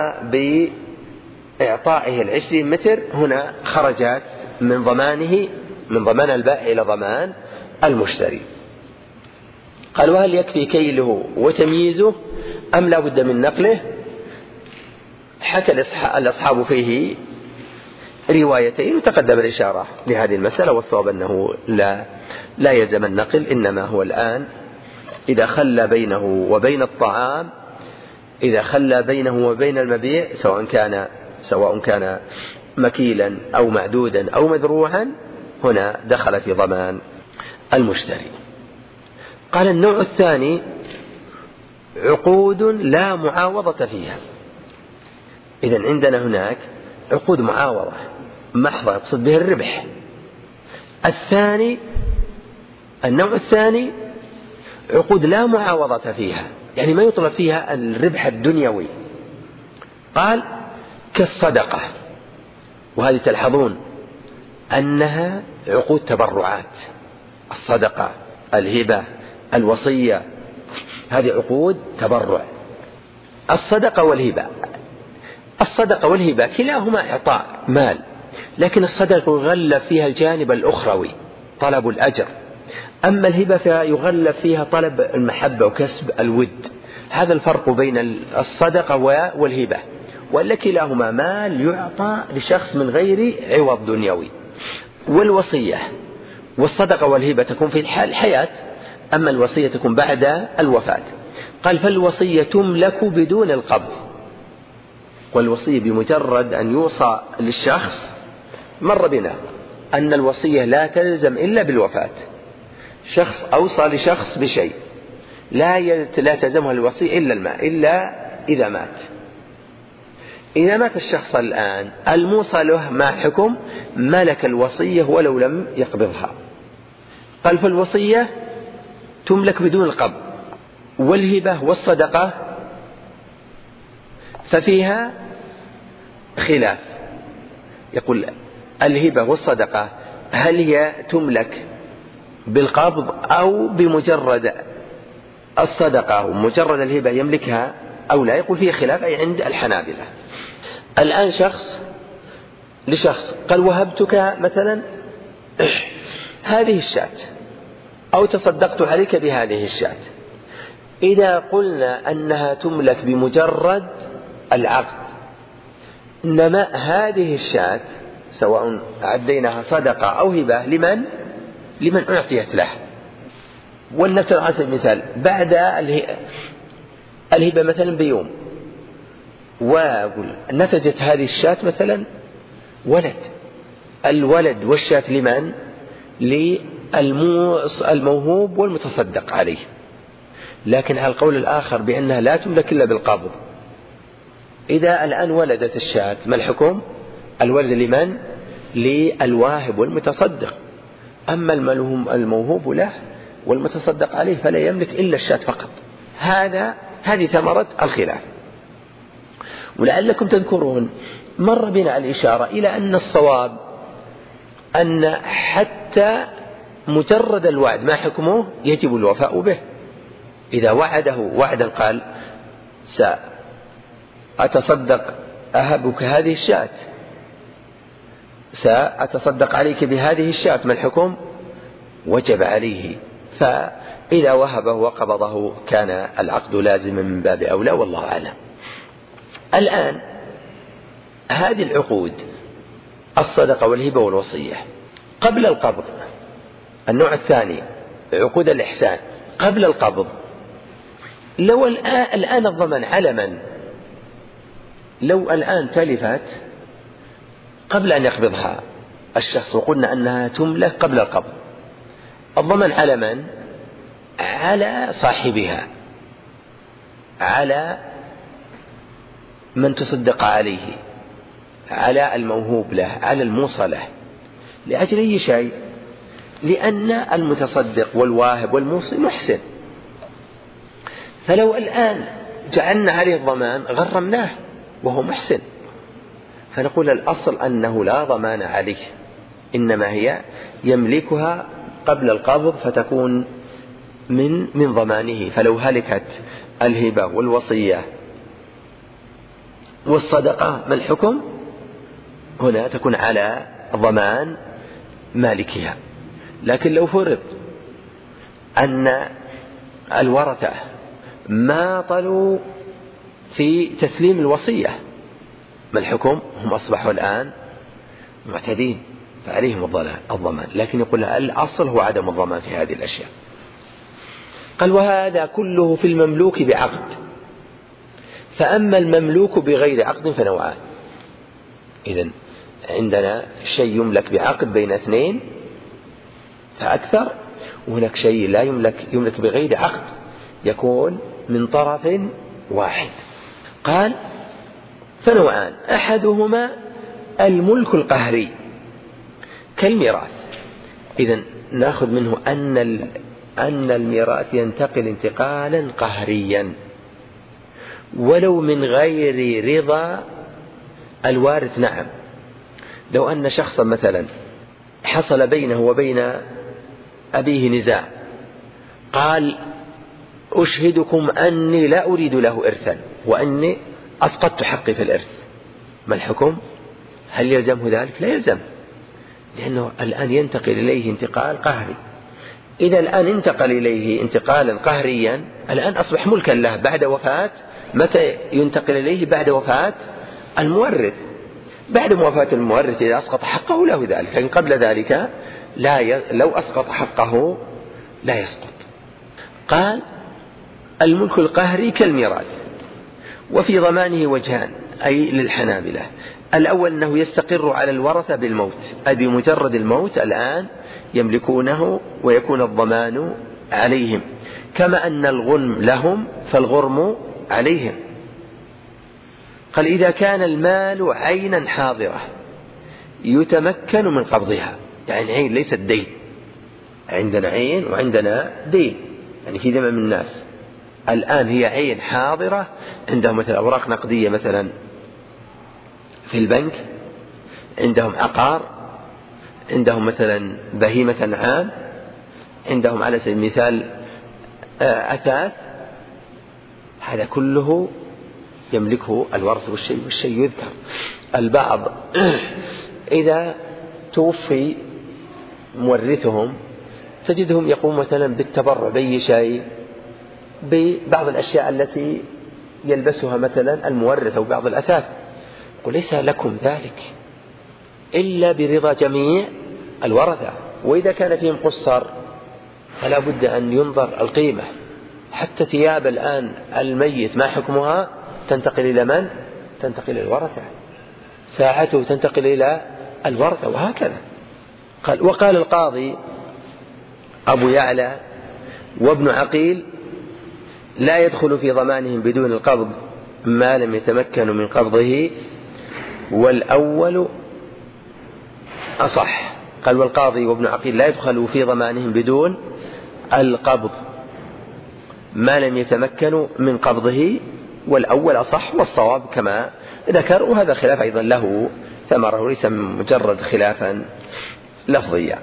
Speaker 1: بإعطائه 20 متر هنا خرجت من ضمانه، من ضمان البائع إلى ضمان المشتري. قال وهل يكفي كيله وتمييزه أم لا بد من نقله؟ حكى الأصحاب فيه روايتين وتقدم الإشارة لهذه المسألة، والصواب أنه لا يلزم النقل، إنما هو الآن إذا خلى بينه وبين الطعام، إذا خلى بينه وبين المبيع سواء كان مكيلا أو معدودا أو مذروعا، هنا دخل في ضمان المشتري. قال النوع الثاني عقود لا معاوضة فيها. إذن عندنا هناك عقود معاوضة محضة يقصد بها الربح. النوع الثاني عقود لا معاوضة فيها، يعني ما يطلب فيها الربح الدنيوي. قال كالصدقة، وهذه تلحظون أنها عقود تبرعات، الصدقة، الهبة، الوصية، هذه عقود تبرع. الصدقة والهبة كلاهما إعطاء مال، لكن الصدقة يغلب فيها الجانب الأخروي طلب الأجر، أما الهبة فيغلب فيها طلب المحبة وكسب الود. هذا الفرق بين الصدقة والهبة، وإلا كلاهما مال يعطى لشخص من غير عوض دنيوي. والوصية والصدقة والهبة تكون في الحياة، أما الوصية تكون بعد الوفاة. قال فالوصية تملك بدون القبض، والوصية بمجرد أن يوصى للشخص، مر بنا أن الوصية لا تلزم إلا بالوفاة. شخص أوصى لشخص بشيء لا تلزمه الوصية إلا إذا مات. إذا مات الشخص الآن الموصى له ما حكم؟ ملك الوصية ولو لم يقبضها. قال فالوصية تملك بدون القبض. والهبة والصدقة ففيها خلاف، يقول الهبة والصدقة هل هي تملك بالقبض أو بمجرد الصدقة ومجرد الهبة يملكها أو لا؟ يقول فيه خلاف، أي عند الحنابلة. الآن شخص لشخص قال وهبتك مثلا هذه الشاة أو تصدقت عليك بهذه الشاة، إذا قلنا أنها تملك بمجرد العقد، نماء هذه الشاة سواء عديناها صدقة أو هبة لمن أعطيت له. ولنفترض على سبيل المثال بعد الهبة مثلا بيوم، وأقول نتجت هذه الشاة مثلا ولد، الولد والشاة لمن؟ للموهوب والمتصدق عليه. لكن على القول الآخر بأنها لا تملك إلا بالقبض. إذا الآن ولدت الشاة ما الحكم؟ الولد لمن؟ للواهب والمتصدق، أما الموهوب له والمتصدق عليه فلا يملك إلا الشاة فقط. هذه ثمرة الخلاف. ولعلكم تذكرون مر بنا الإشارة إلى أن الصواب أن حتى مجرد الوعد ما حكمه؟ يجب الوفاء به. إذا وعده وعدا قال سأتصدق أهبك هذه الشاة، سأتصدق عليك بهذه الشاة، ما الحكم؟ وجب عليه. فإذا وهبه وقبضه كان العقد لازما من باب أولى، والله أعلم. الآن هذه العقود الصدقة والهبة والوصية قبل القبض. النوع الثاني عقود الإحسان قبل القبض. لو الآن الضمن على من؟ لو الآن تلفت قبل أن يقبضها الشخص وقلنا أنها تملك قبل القبض، الضمن على من؟ على صاحبها، على من تصدق عليه، على الموهوب له، على الموصى له، لأجل أي شيء؟ لأن المتصدق والواهب والموصي محسن، فلو الآن جعلنا عليه الضمان غرمناه وهو محسن، فنقول الأصل أنه لا ضمان عليه، إنما هي يملكها قبل القبض فتكون من ضمانه. فلو هلكت الهبة والوصية والصدقة ما الحكم؟ هنا تكون على ضمان مالكها. لكن لو فرض أن الورثة ماطلوا في تسليم الوصية ما الحكم؟ هم أصبحوا الآن معتدين فعليهم الضمان، لكن يقول الأصل هو عدم الضمان في هذه الأشياء. قال وهذا كله في المملوك بعقد، فأما المملوك بغير عقد فنوعان. إذن عندنا شيء يملك بعقد بين اثنين فأكثر، وهناك شيء لا يملك بغير عقد يكون من طرف واحد. قال فنوعان، أحدهما الملك القهري كالميراث. إذن نأخذ منه أن الميراث ينتقل انتقالا قهريا ولو من غير رضا الوارث. نعم، لو أن شخصا مثلا حصل بينه وبين أبيه نزاع، قال أشهدكم أني لا أريد له إرثا وأني أسقطت حقي في الإرث، ما الحكم؟ هل يلزمه ذلك؟ لا يلزم، لأنه الآن ينتقل إليه انتقال قهري. إذا الآن انتقل إليه انتقالا قهريا، الآن أصبح ملكا له بعد وفاة. متى ينتقل إليه؟ بعد وفاة المورث. بعد وفاة المورث إذا أسقط حقه له ذلك، لكن قبل ذلك لو أسقط حقه لا يسقط. قال الملك القهري كالميراث، وفي ضمانه وجهان أي للحنابلة. الأول أنه يستقر على الورثة بالموت، أي بمجرد الموت الآن يملكونه ويكون الضمان عليهم، كما أن الغنم لهم فالغرم عليهم. قال إذا كان المال عينا حاضرة يتمكن من قبضها، يعني عين ليست دين، عندنا عين وعندنا دين، يعني في ذمم الناس. الآن هي عين حاضرة، عندهم مثلا أوراق نقدية مثلا في البنك، عندهم عقار، عندهم مثلا بهيمة أنعام، عندهم على سبيل المثال أثاث، هذا كله يملكه الورث. والشيء يذكر البعض إذا توفي مورثهم تجدهم يقوم مثلا بالتبرع بأي شيء، ببعض الأشياء التي يلبسها مثلا المورث أو بعض الأثاث، وليس لكم ذلك إلا برضا جميع الورثة. وإذا كان فيهم قصر فلا بد أن ينظر القيمة. حتى ثياب الآن الميت ما حكمها؟ تنتقل إلى من؟ تنتقل إلى الورثة. ساعته تنتقل إلى الورثة، وهكذا. وقال القاضي أبو يعلى وابن عقيل لا يدخل في ضمانهم بدون القبض ما لم يتمكنوا من قبضه، والأول أصح. قال والقاضي وابن عقيل لا يدخل في ضمانهم بدون القبض ما لم يتمكنوا من قبضه، والأول أصح، والصواب كما ذكر. وهذا خلاف أيضا له ثمره، ليس مجرد خلافا لفظيا.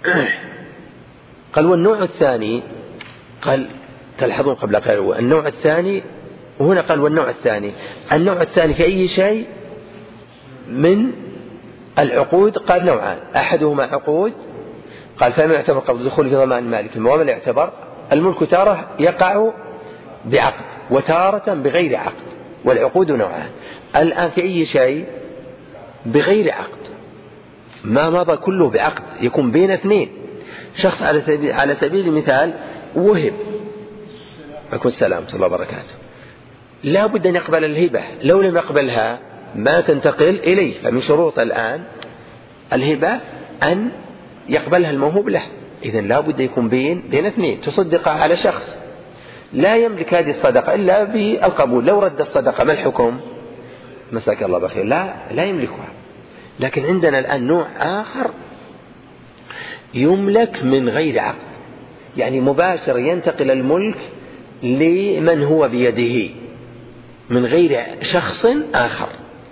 Speaker 1: قال والنوع الثاني، قال تلحظون قبل قالوا النوع الثاني، وهنا قال والنوع الثاني. النوع الثاني في أي شيء من العقود؟ قال نوعان، أحدهما عقود، قال فما يعتبر قبل دخول في ضمان المالك وما لا يعتبر. الملك تارة يقع بعقد وتارة بغير عقد، والعقود نوعان. الآن في أي شيء بغير عقد، ما مضى كله بعقد، يكون بين اثنين. شخص على سبيل المثال وهب، أكون السلام الله وبركاته، لا بد أن يقبل الهبة، لو لم يقبلها ما تنتقل إليه. فمن شروط الآن الهبة أن يقبلها الموهوب له. إذن لا بد يكون بين اثنين. تصدق على شخص لا يملك هذه الصدقة إلا بالقبول، لو رد الصدقة ما الحكم؟ مساك الله بخير، لا يملكها. لكن عندنا الآن نوع آخر يملك من غير عقد، يعني مباشرة ينتقل الملك لمن هو بيده من غير شخص آخر.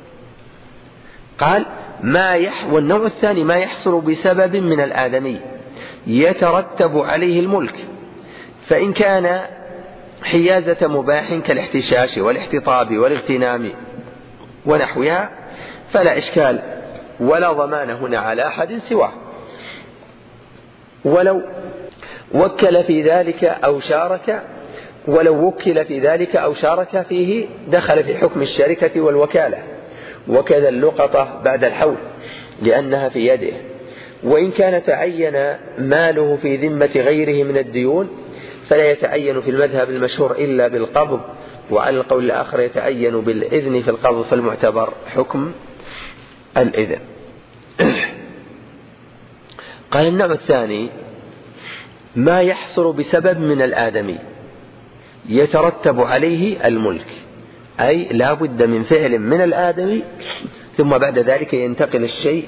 Speaker 1: قال والنوع الثاني ما يحصل بسبب من الآدمي يترتب عليه الملك، فإن كان حيازة مباح كالاحتشاش والاحتطاب والاغتنام ونحوها فلا إشكال ولا ضمان هنا على أحد سواه. ولو وكل في ذلك أو شارك فيه دخل في حكم الشركة والوكالة، وكذا اللقطة بعد الحول لأنها في يده. وإن كان تعين ماله في ذمة غيره من الديون فلا يتعين في المذهب المشهور إلا بالقبض، وعلى القول الآخر يتعين بالإذن في القبض، فالمعتبر حكم الإذن. قال النوع الثاني ما يحصل بسبب من الآدمي يترتب عليه الملك، أي لا بد من فعل من الآدمي ثم بعد ذلك ينتقل الشيء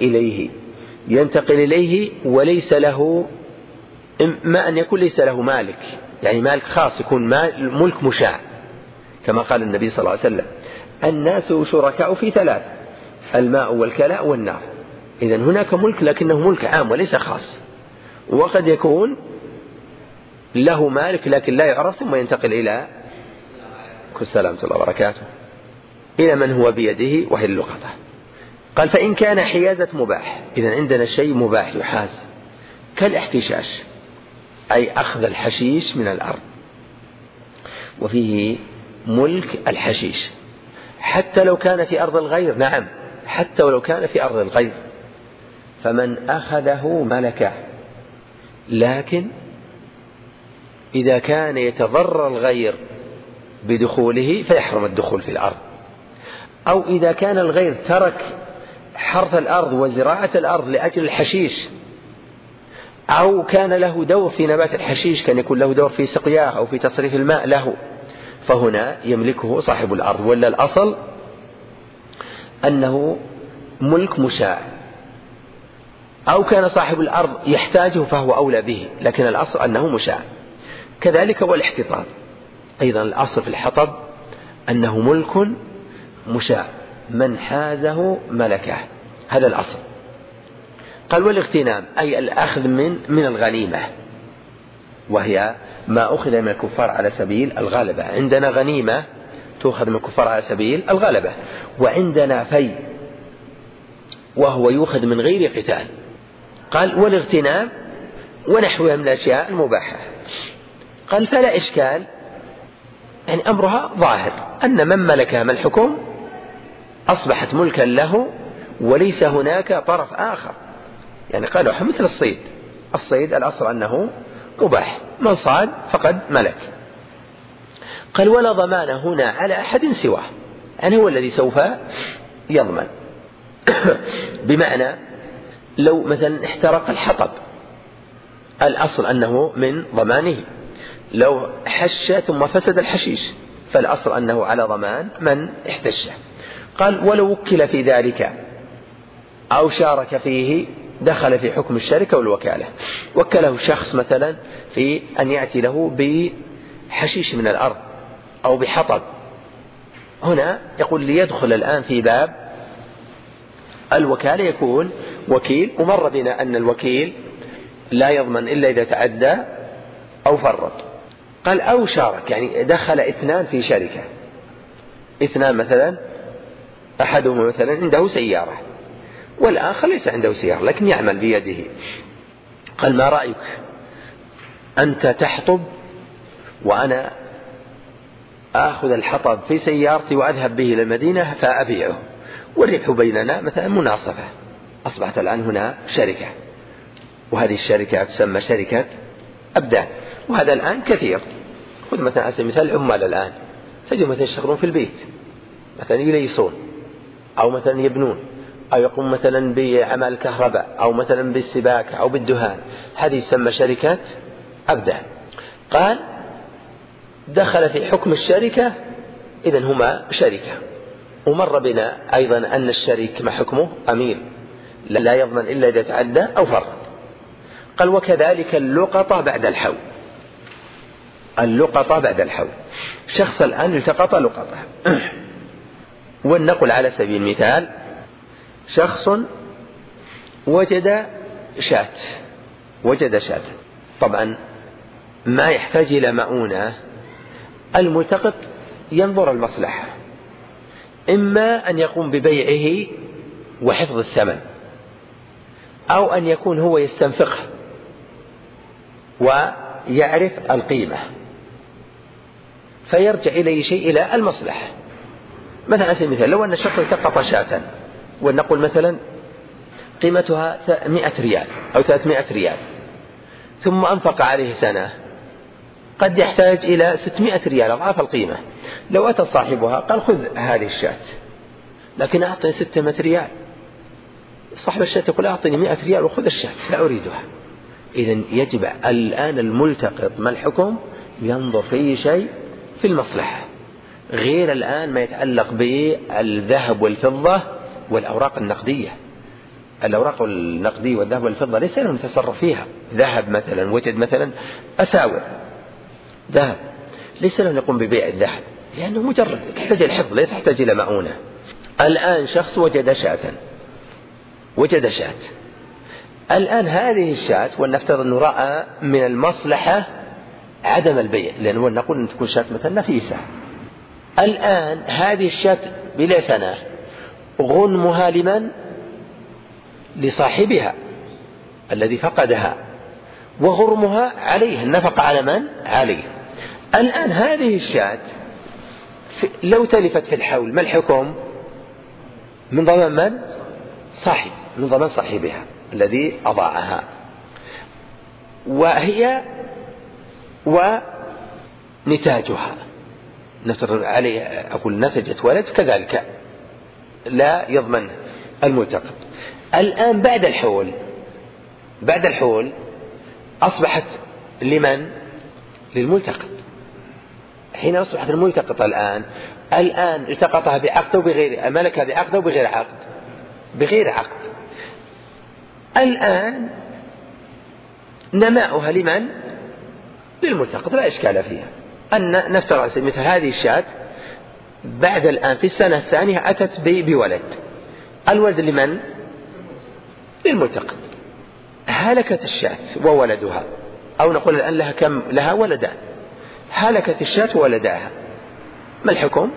Speaker 1: إليه وليس له، ما أن يكون ليس له مالك، يعني مالك خاص، يكون ملك مشاع، كما قال النبي صلى الله عليه وسلم الناس شركاء في ثلاث: الماء والكلاء والنار. إذن هناك ملك لكنه ملك عام وليس خاص، وقد يكون له مالك لكن لا يعرف ثم ينتقل إلى السلام الله وبركاته إلى من هو بيده وهي اللقطة. قال فإن كان حيازة مباح، إذن عندنا شيء مباح يحاز كالاحتشاش، أي أخذ الحشيش من الأرض، وفيه ملك الحشيش حتى لو كان في أرض الغير. نعم، حتى ولو كان في أرض الغير، فمن أخذه ملكه، لكن إذا كان يتضرر الغير بدخوله فيحرم الدخول في الأرض، أو إذا كان الغير ترك حرث الأرض وزراعة الأرض لأجل الحشيش، أو كان له دور في نبات الحشيش، كان يكون له دور في سقياه أو في تصريف الماء له، فهنا يملكه صاحب الأرض، ولا الأصل أنه ملك مشاع، أو كان صاحب الأرض يحتاجه فهو أولى به، لكن الأصل أنه مشاع. كذلك والاحتطاب أيضا الأصل في الحطب أنه ملك مشاع، من حازه ملكه، هذا الأصل. قال والاغتنام أي الأخذ من الغنيمة، وهي ما أخذ من الكفار على سبيل الغلبة. عندنا غنيمة تأخذ من الكفار على سبيل الغلبة، وعندنا في وهو يؤخذ من غير قتال. قال والاغتنام ونحوها من الأشياء المباحة. قال فلا إشكال، يعني أمرها ظاهر أن من ملكها ما الحكم، أصبحت ملكا له وليس هناك طرف آخر. يعني قالوا مثل الصيد الأصل أنه مباح، من صاد فقد ملك. قال ولا ضمان هنا على أحد سواه، يعني هو الذي سوف يضمن. بمعنى لو مثلا احترق الحطب الأصل أنه من ضمانه، لو حش ثم فسد الحشيش فالأصل أنه على ضمان من احتشه. قال ولو وكل في ذلك أو شارك فيه دخل في حكم الشركة والوكالة. وكله شخص مثلا في أن يأتي له بحشيش من الأرض أو بحطب، هنا يقول ليدخل الآن في باب الوكالة يكون وكيل، ومر بنا أن الوكيل لا يضمن إلا إذا تعدى أو فرط. قال أو شارك، يعني دخل اثنان في شركة، اثنان مثلا أحدهما مثلا عنده سيارة والآخر ليس عنده سيارة لكن يعمل بيده. قال ما رأيك أنت تحطب وأنا آخذ الحطب في سيارتي وأذهب به إلى المدينة فأبيعه، والربح بيننا مثلا مناصفة، أصبحت الآن هنا شركة، وهذه الشركة تسمى شركة أبدان. وهذا الآن كثير. خذ مثلا على سبيل المثال عمال الآن تجد مثلا يشتغلون في البيت، مثلا يليصون أو مثلا يبنون أو يقوم مثلا بعمل الكهرباء أو مثلا بالسباكة أو بالدهان، هذه تسمى شركة أبدان. قال دخل في حكم الشركة، إذن هما شركة. ومر بنا أيضا أن الشريك ما حكمه أمير لا يضمن إلا إذا تعدى أو فرط. قال وكذلك اللقطة بعد الحول. اللقطة بعد الحول، شخص الآن التقط لقطة ولنقل على سبيل المثال شخص وجد شاة، طبعا ما يحتاج إلى مؤونة. الملتقط ينظر المصلحة، إما أن يقوم ببيعه وحفظ الثمن، أو أن يكون هو يستنفقه ويعرف القيمة فيرجع إليه شيء إلى المصلحة. مثلا على سبيل المثال لو أن الشخص التقط شاة ونقول مثلا قيمتها 100 ريال أو 300 ريال، ثم أنفق عليه سنة، قد يحتاج إلى 600 ريال أضعاف القيمة. لو أتى صاحبها قال خذ هذه الشاة لكن أعطني 600 ريال، صاحب الشاة يقول أعطني 100 ريال وخذ الشاة لا أريدها. إذن يجب الآن الملتقط ما الحكم؟ ينظر في شيء في المصلحة، غير الآن ما يتعلق بالذهب والفضة والأوراق النقدية. الأوراق النقدية والذهب والفضة ليس لهم تصرف فيها. ذهب مثلا وجد مثلا أساور ذهب، ليس لهم يقوم ببيع الذهب لأنه مجرد تحتاج الحفظ، لا تحتاج إلى مؤونة. الآن شخص وجد شاة، الآن هذه الشاة ولنفترض أنه رأى من المصلحة عدم البيع، لأنه نقول أن تكون شاة مثلا نفيسة. الآن هذه الشاة بلا سنة غنمها لمن؟ لصاحبها الذي فقدها، وغرمها عليه، النفقة على من؟ عليه. الآن هذه الشاة لو تلفت في الحول ما الحكم؟ من ضمان من؟ صاحب، من ضمان صاحبها الذي أضاعها. وهي ونتاجها نفترض عليه أقول نتجت ولد كذلك لا يضمن الملتقط. الآن بعد الحول أصبحت لمن؟ للملتقط. حين أصبحت الملتقط الآن التقطها بعقد وبغير، ملكها بعقد وبغير عقد، بغير عقد. الآن نماؤها لمن؟ للملتقط، لا إشكال فيها. أن نفترض مثل هذه الشاة بعد الآن في السنة الثانية أتت بولد، الولد لمن؟ للملتقط. هلكت الشاة وولدها، أو نقول الآن لها كم؟ لها ولدان، هلكت الشاة وولدها، ما الحكم؟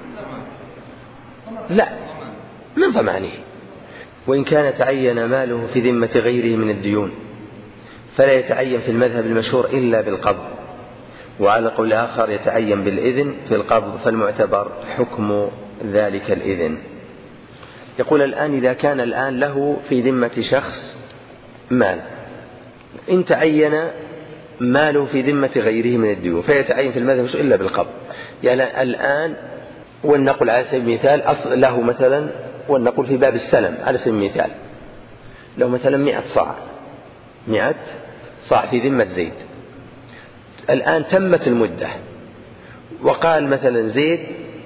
Speaker 1: لا، من ضمانه. وإن كان تعين ماله في ذمة غيره من الديون فلا يتعين في المذهب المشهور إلا بالقبض، وعلى قول آخر يتعين بالإذن في القبض، فالمعتبر حكم ذلك الإذن. يقول الآن إذا كان الآن له في ذمة شخص مال، إن تعين ماله في ذمة غيره من الديون فيتعين في المذهب إلا بالقبض. يعني الآن ولنقل على سبيل المثال أصل له مثلا، ولنقل في باب السلم على سبيل المثال له مثلا 100 صاع في ذمة زيد. الآن تمت المدة وقال مثلا زيد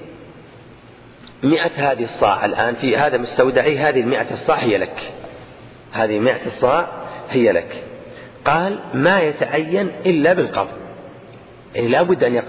Speaker 1: 100 هذه الصاع الآن في هذا مستودعي، هذه 100 الصاع هي لك، هذه 100 الصاع هي لك. قال ما يتعين إلا بالقبض، يعني لابد أن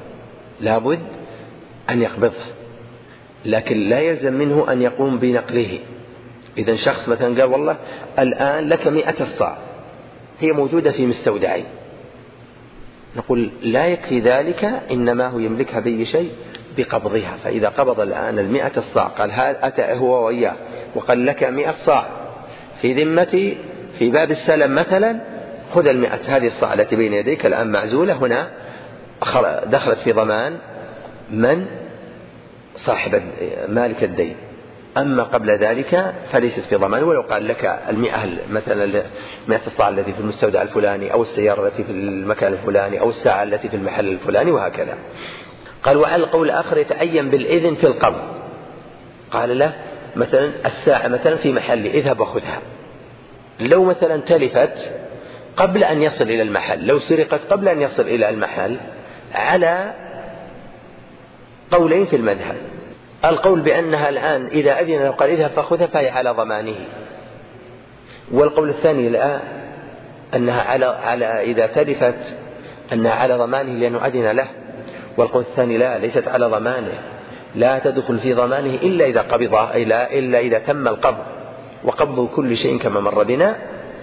Speaker 1: يقبضه، لكن لا يلزم منه أن يقوم بنقله. إذا شخص مثلا قال والله الآن لك 100 الصاع هي موجودة في مستودعي، نقول لا يكفي ذلك، إنما هو يملكها بأي شيء؟ بقبضها. فإذا قبض الآن 100 الصاع، قال أتى هو وإياه وقال لك 100 صاع في ذمتي في باب السلم مثلا، خذ 100 هذه الصاع التي بين يديك الآن معزولة، هنا دخلت في ضمان من؟ صاحب مالك الدين. أما قبل ذلك فليست في ضمان. ولو قال لك 100 مثلا 100 الصاع التي في المستودع الفلاني، أو السيارة التي في المكان الفلاني، أو الساعة التي في المحل الفلاني، وهكذا. قال وعلى القول الآخر يتعين بالإذن في القبض. قال له مثلا الساعة مثلا في محل اذهب وخذها، لو مثلا تلفت قبل أن يصل إلى المحل، لو سرقت قبل أن يصل إلى المحل، على قولين في المذهب. القول بأنها الآن إذا أذن له قال اذهب فخذها فهي على ضمانه، والقول الثاني لا، أنها على إذا تلفت أنها على ضمانه لأنه أذن له، والقول الثاني لا، ليست على ضمانه، لا تدخل في ضمانه إلا إذا قبضه، إلا إذا تم القبض، وقبض كل شيء كما مر بنا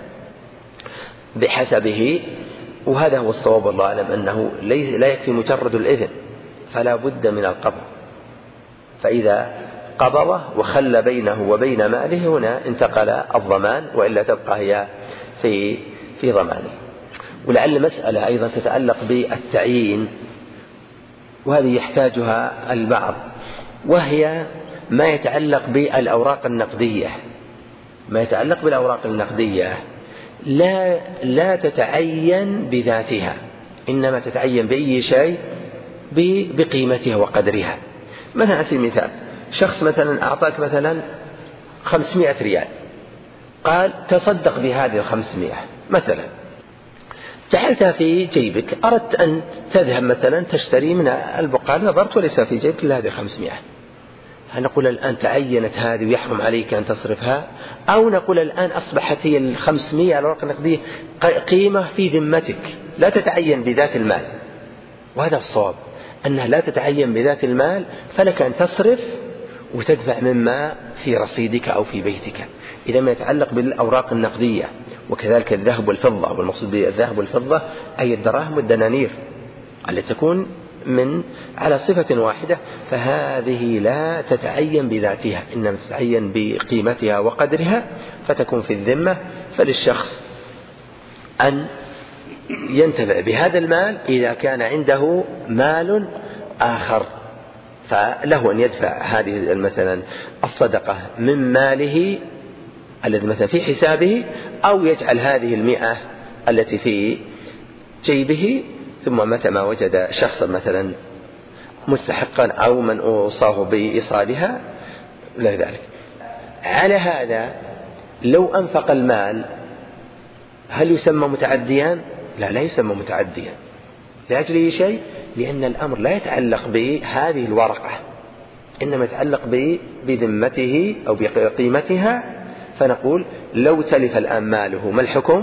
Speaker 1: بحسبه. وهذا هو الصواب والله أعلم، أنه لا يكفي مجرد الإذن، فلا بد من القبض. فإذا قبضه وخلى بينه وبين ماله هنا انتقل الضمان، وإلا تبقى هي في ضمانه. ولعل مسألة أيضا تتعلق بالتعيين، وهذه يحتاجها البعض، وهي ما يتعلق بالأوراق النقدية. ما يتعلق بالأوراق النقدية لا تتعين بذاتها، إنما تتعين بأي شيء بقيمتها وقدرها. مثلا على سبيل المثال، شخص مثلا أعطاك مثلا 500 ريال، قال تصدق بهذه 500 مثلا، جعلتها في جيبك، أردت أن تذهب مثلا تشتري من البقال، نظرت وليس في جيبك إلا هذه 500. هل نقول الآن تعينت هذه ويحرم عليك أن تصرفها، أو نقول الآن أصبحت هي 500 على الورقة النقدية قيمة في ذمتك لا تتعين بذات المال؟ وهذا الصواب، أنها لا تتعين بذات المال، فلك أن تصرف وتدفع مما في رصيدك أو في بيتك إذا ما يتعلق بالأوراق النقدية. وكذلك الذهب والفضة، والمقصود بالذهب والفضة أي الدراهم والدنانير التي تكون على صفة واحدة، فهذه لا تتعين بذاتها، إنما تتعين بقيمتها وقدرها، فتكون في الذمة. فللشخص أن ينتفع بهذا المال إذا كان عنده مال آخر، فله أن يدفع هذه مثلا الصدقة من ماله الذي مثلا في حسابه، أو يجعل هذه 100 التي في جيبه، ثم متى ما وجد شخصا مثلا مستحقا أو من أوصاه بإيصالها لا ذلك. على هذا لو أنفق المال هل يسمى متعديا؟ لا يسمى متعديا. لأجل شيء، لأن الأمر لا يتعلق بهذه الورقة، إنما يتعلق بذمته أو بقيمتها. فنقول لو تلف الآن ماله ما الحكم؟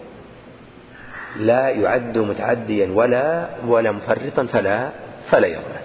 Speaker 1: لا يعد متعديا ولا مفرطا، فلا يضمن.